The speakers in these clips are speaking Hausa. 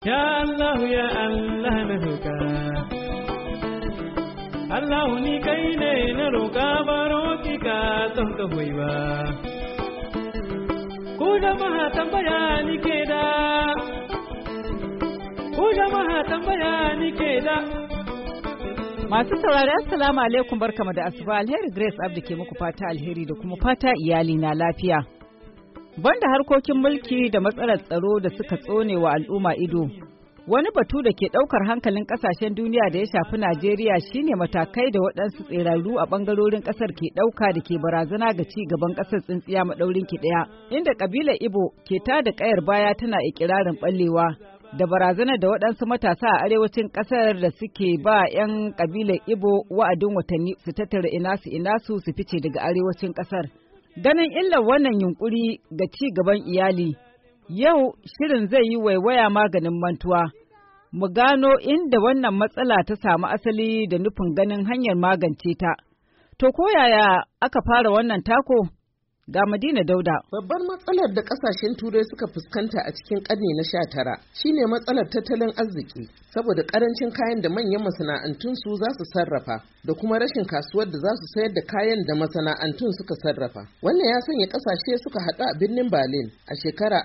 Ya Allah ya Allah na roƙa Allah ni kai ne na roƙa baro ki ka ton ka hoyi ba ku jama'a tambaya ni ke da Masu saurari assalamu alaikum barkamu da asuba alheri Grace Abdi ke muku fata alheri da kuma fata iyali na lafiya. Banda harkokin mulki da matsalar tsaro da suka tsone wa al'umma ido. Wani batu da ke daukar hankalin kasashen duniya da ya shafi Najeriya shine matakai da waɗansu tsirarru a bangarorin ƙasar ke ɗauka da ke barazana ga ci gaban ƙasar tsintsiya maɗaurin ki ɗaya, inda ƙabilar Ibo ke tada ƙayar baya tana ikirarin ɓallewa. Da barazanar da waɗansu matasa a arewacin ƙasar da suke ba 'yan ƙabilar Ibo wa'adin watanni su tattara inasu su fice daga arewacin ƙasar. Ganin illar wannan yunkuri ga ci gaban iyali, yau shirin zai yi waiwaya maganin mantuwa. Mu gano inda wannan matsala ta samu asali da nufin ganin hanyar magance ta. To ko yaya aka fara wannan tako? Ga Madina Dauda. Babbar matsalar da kasashen Turai suka fuskanta a cikin ƙarni na 19 shine matsalar tattalin arziki, saboda ƙarancin kayan da manyan masana'antun su za su sarrafa da kuma rashin kasuwar da za su sayar da kayan da masana'antun suka sarrafa. Wannan ya sanya ƙasashe suka haɗu a birnin Berlin a shekara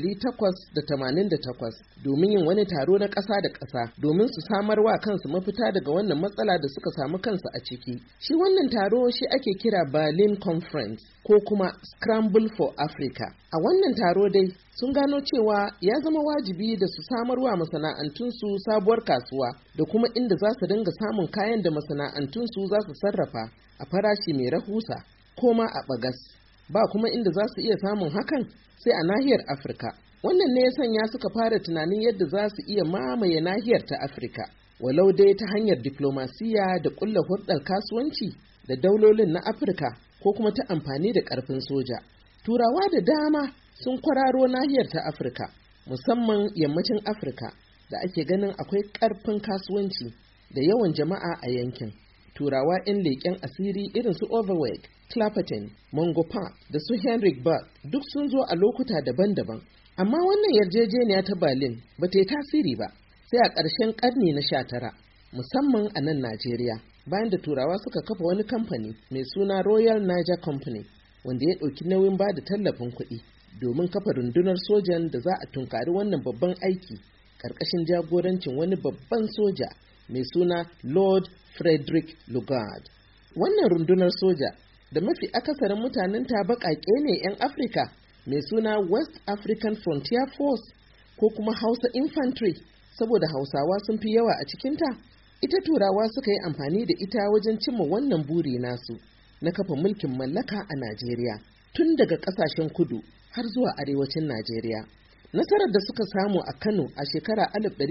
1888 domin yin wani taro na ƙasa da ƙasa domin su samar wa kansu mafita daga wannan matsala da suka samu kansu a ciki. Shi wannan taro shi ake kira Berlin Conference ko kuma Scramble for Africa. A wannan taro dai sun gano cewa ya zama wajibi da su samarwa masana'antunsu sabuwar kasuwa da kuma inda za su dinga samun kayan da masana'antunsu za su sarrafa a farashi mai rahusa ko ma a bagas. Ba kuma inda za su iya samun hakan sai a nahiyar Afirka. Wannan ne ya sanya suka fara tunanin yadda za su iya mamaye nahiyar ta Afirka, walau dai ta hanyar diplomasiya da ƙulla hulɗar kasuwanci da daulolin na Afirka ko kuma ta amfani da ƙarfin soja. Turawa da dama sun kwararo nahiyar ta Afirka, musamman yammacin Afirka da ake ganin akwai ƙarfin kasuwanci da yawan jama'a a yankin. Turawa 'yan leƙen asiri irin su Overweg, Clapperton, Mungo Park da su Henrik Berg duk sun zo a lokuta daban-daban. Amma wannan yarjejeniya ta Berlin ba ta yi tasiri ba sai a ƙarshen ƙarni na 19, musamman a nan Najeriya. Bayan da Turawa suka kafa wani kamfani mai suna Royal Niger Company wanda ya ɗauki nauyin ba da tallafin kuɗi domin kafa rundunar sojan da za a tunkari wannan babban aiki ƙarƙashin jagorancin wani babban soja mai suna Lord Frederick Lugard. Wannan rundunar soja da mafi akasarin mutanen ta baƙaƙe ne 'yan Afirka mai suna West African Frontier Force ko kuma Hausa Infantry saboda Hausawa sun fi yawa a cikinta. Ita Turawa suka yi amfani da ita wajen cimma wannan buri nasu na kafa mulkin mallaka a Najeriya tun daga ƙasashen kudu har zuwa arewacin Najeriya. Nasarar da suka samu a Kano a shekara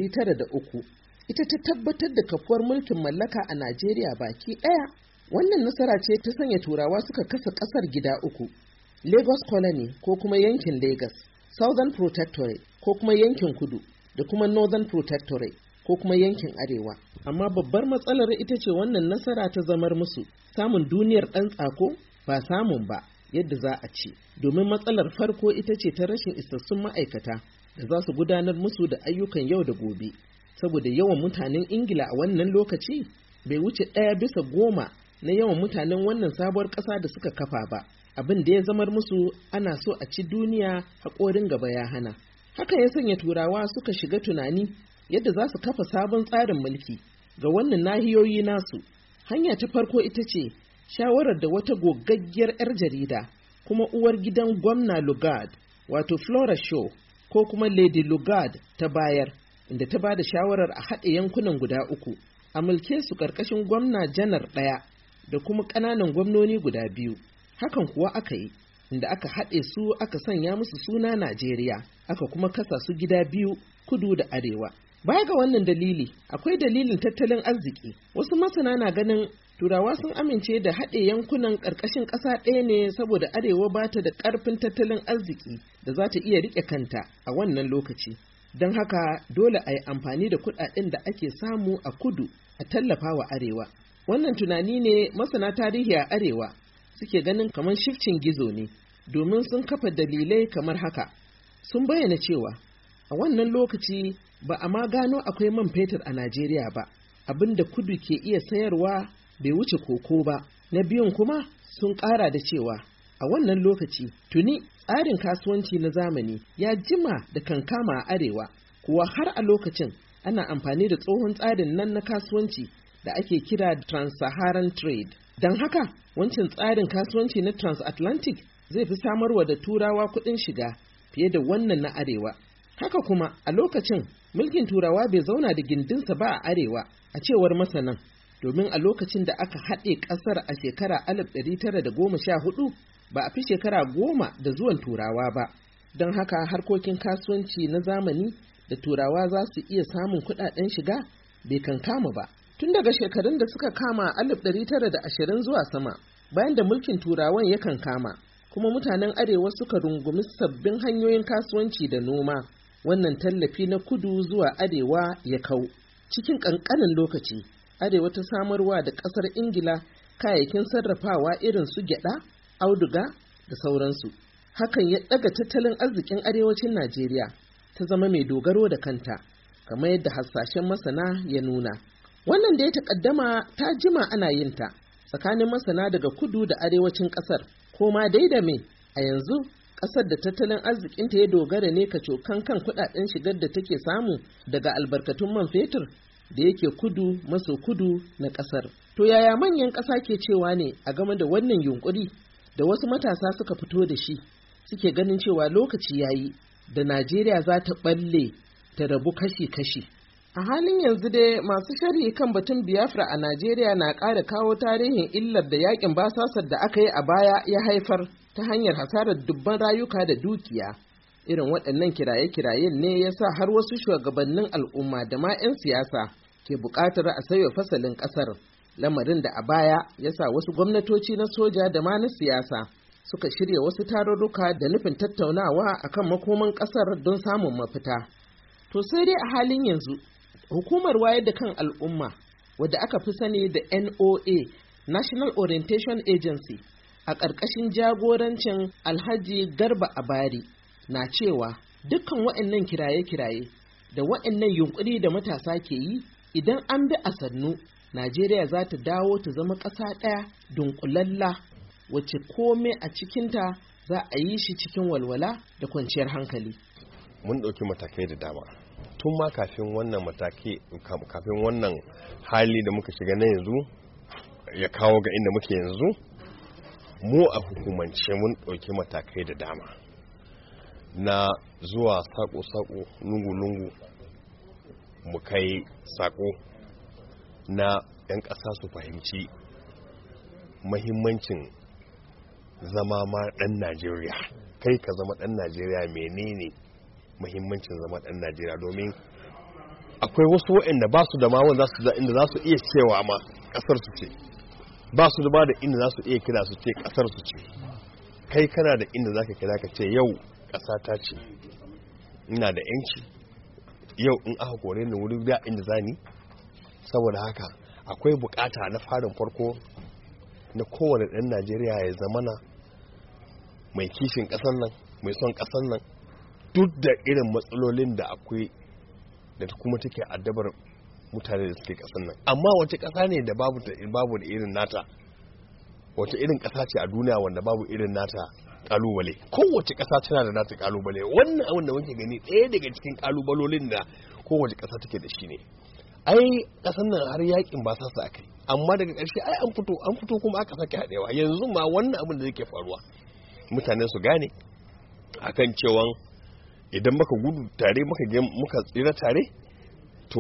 1903 ita ta tabbatar da kafuwar mulkin mallaka a Najeriya baki ɗaya. Wannan nasara ce ta sanya Turawa suka kasa ƙasar gida uku: Lagos Colony ko kuma yankin Lagos, Southern Protectorate ko kuma yankin kudu, da kuma Northern Protectorate ko kuma yankin arewa. Amma babbar matsalar ita ce wannan nasara ta zamar musu samun duniyar ɗan tsako ba samun ba yadda za a ce, domin matsalar farko ita ce ta rashin isassun ma'aikata da za su gudanar musu da ayyukan yau da gobe, saboda yawan mutanen Ingila a wannan lokaci bai wuce 1/10 na yawan mutanen wannan sabuwar ƙasa da suka kafa ba. Abin da ya zamar musu ana so a ci duniya haƙorin gaba ya hana. Haka ya sanya Turawa suka shiga tunani yadda za su kafa sabon tsarin mulki ga wannan nahiyoyi nasu. Hanya ta farko ita ce shawarar da wata gogaggiyar 'yar jarida kuma uwar gidan gwamna Lugard, wato Flora Shaw ko kuma Lady Lugard ta bayar, inda ta ba da shawarar a haɗe yankunan guda uku a mulke su ƙarƙashin gwamna janar ɗaya da kuma ƙananan gwamnoni guda 2. Hakan kuwa aka yi, inda aka haɗe su aka sanya musu suna Najeriya, aka kuma kasa su gida 2, kudu da arewa. Baya ga wannan dalili, akwai dalilin tattalin arziki. Wasu masana na ganin Turawa sun amince da haɗe yankunan ƙarƙashin ƙasa ɗaya ne saboda arewa ba ta da ƙarfin tattalin arziki da za ta iya riƙe kanta a wannan lokaci. Don haka dole a yi amfani da kuɗaɗen da ake samu a kudu a tallafa wa arewa. Wannan tunani ne masana tarihi a arewa suke ganin kamar shifcin gizo ne, domin sun kafa dalilai kamar haka. Sun bayyana cewa A wannan lokaci ba a ma gano akwai man fetur a Najeriya ba, abinda kudu ke iya sayarwa bai wuce koko ba. Na biyun kuma sun ƙara da cewa a wannan lokaci tuni tsarin kasuwanci na zamani ya jima da kankama a arewa, kuwa har a lokacin ana amfani da tsohon tsarin nan na kasuwanci da ake kira Trans-Saharan Trade. Don haka wancan tsarin kasuwanci na Transatlantic zai fi samarwa da turawa kuɗin shiga fiye da wannan na arewa. Haka kuma a lokacin mulkin turawa bai zauna da gindinsa ba a arewa, a cewar masanan, domin a lokacin da aka haɗe ƙasar a shekara 1914 ba a fi shekara 10 da zuwan turawa ba. Don haka harkokin kasuwanci na zamani da turawa za su iya samun kuɗaɗen shiga bai kankama ba. Tun daga shekarun da suka kama 1920 zuwa sama, bayan da mulkin turawan ya kankama, kuma mutanen arewa suka rungumi sabbin hanyoyin kasuwanci da noma, wannan tallafi na kudu zuwa arewa ya kau. Cikin ƙanƙanin lokaci, arewa ta samarwa da ƙasar Ingila kayayyakin sarrafawa irin su gyaɗa, auduga da sauransu. Hakan ya ɗaga tattalin arzikin arewacin Najeriya ta zama mai dogaro da kanta, kamar yadda hasashen masana ya nuna. Wannan da ya taƙaddama ta jima ana yin ta tsakanin masana daga kudu da arewacin ƙasar, ko ma dai da me a yanzu ƙasar da tattalin arzikinta ya dogara ne kacokan kan kuɗaɗen shigar da take samu daga albarkatun man fetur da yake kudu maso kudu na ƙasar. To yaya manyan ƙasa ke cewa ne a game da wannan yunƙuri da wasu matasa suka fito da shi, suke ganin cewa lokaci yayi da Najeriya za ta ɓalle ta rabu kashi-kashi. A halin yanzu dai masu sharhi kan batun Biafra a Najeriya na ƙara kawo tarihin illar da yakin basasar da aka yi a baya ya haifar ta hanyar hasarar dubban rayuka da dukiya. Irin waɗannan kiraye-kirayen ne ya sa har wasu shugabannin al'umma da ma 'yan siyasa ke buƙatar a sauya fasalin ƙasar, lamarin da a baya ya sa wasu gwamnatoci na soja da ma na siyasa suka shirya wasu tarurruka da nufin tattaunawa akan makoman ƙasar don samun mafita. To sai dai a halin yanzu hukumar wayar da kan al'umma wadda aka fi sani da NOA, National Orientation Agency, a ƙarƙashin jagorancin Alhaji Garba Abari, na cewa dukkan waɗannan kiraye-kiraye da waɗannan yunƙuri da matasa ke yi, idan an bi a sannu, Najeriya za ta dawo ta zama ƙasa ɗaya dunƙulalla wacce kome a cikinta za a yi shi cikin walwala da kwanciyar hankali. Mun ɗauki matakai da dama. Tun ma kafin wannan mataki, kafin wannan hali da muka shiga na yanzu ya kawo ga inda muke yanzu, mu a hukumance mun ɗauki matakai da dama na zuwa sako-sako, lungu-lungu, mu kai sako na 'yan ƙasa su fahimci mahimmancin zama ma ɗan Najeriya. Kai ka zama ɗan Najeriya, menene mahimmancin zama ɗan Najeriya? Domin akwai wasu waɗanda ba su da ma wanda inda za su iya cewa ma ƙasar su ce, ba su da ba da inda za su iya kira su ce ƙasar su ce. Kai kana da inda za ka kira ka ce yau ƙasa ta ce, ina da 'yanci, yau in aka kore ni wuri da inda zani. Saboda haka akwai bukata na farin farko na kowane ɗan Najeriya ya zamana mai kishin ƙasar nan, mai son ƙasar nan, duk da irin matsalolin da akwai da kuma take addabar mutane da suke ƙasar nan. Amma wace ƙasa ne da babu da irin nata? Wace irin ƙasa ce a duniya wanda babu irin nata kalubale? Kowace ƙasa tana da nata kalubale. Wannan abin da muke gani ɗaya daga cikin kalubalolin da kowace ƙasa take da shi ne. Ai ƙasar nan har yakin ba sa aka yi, amma daga ƙarshe ai an fito kuma aka sake haɗewa. Yanzu ma wannan abin da yake faruwa, mutane su gane akan cewa idan muka gudu tare muka tsira tare, to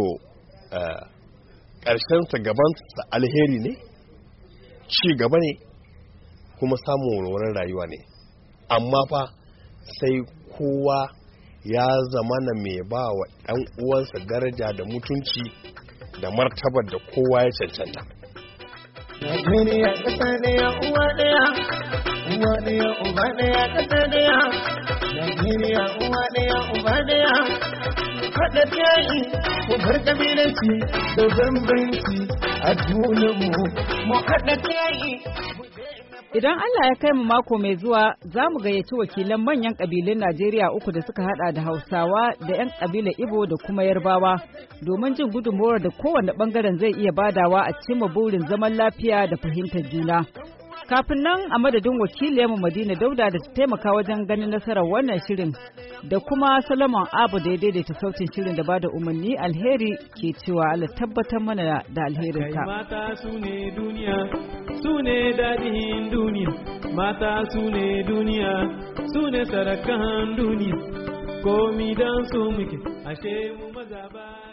ƙarshen sa gaban sa alheri ne, ci gaba ne, kuma samun walwalar rayuwa ne. Amma fa sai kowa ya zamana mai ba wa ɗan uwansa daraja da mutunci da martabar da kowa ya cancanta. Najeriya ƙasa ɗaya uwa ɗaya, uwa ɗaya uba ɗaya ƙasa ɗaya. Najeriya uwa ɗaya uba ɗaya. Haɗa yayi mu bar ƙabilanci da bambanci a junanmu, mu haɗa yayi. Idan Allah ya kai mu mako mai zuwa za mu gayyaci wakilan manyan ƙabilun Najeriya 3 da suka hada da Hausawa da 'yan ƙabilar Igbo da kuma Yarbawa domin jin gudunmawar da kowane ɓangaren zai iya badawa a cimma burin zaman lafiya da fahimtar juna. Kafin nan a madadin wakiliyarmu Madina Dauda da ta taimaka wajen ganin nasarar wannan shirin da kuma Solomon Abu da ya daidaita sautin shirin da bada umarni alheri ke cewa Allah tabbatar mana da alherinka. Kai mata su ne duniya, su ne daɗin duniya, mata su ne duniya, su ne sarakan duniya, komi don su muke, ashe mu maza ba.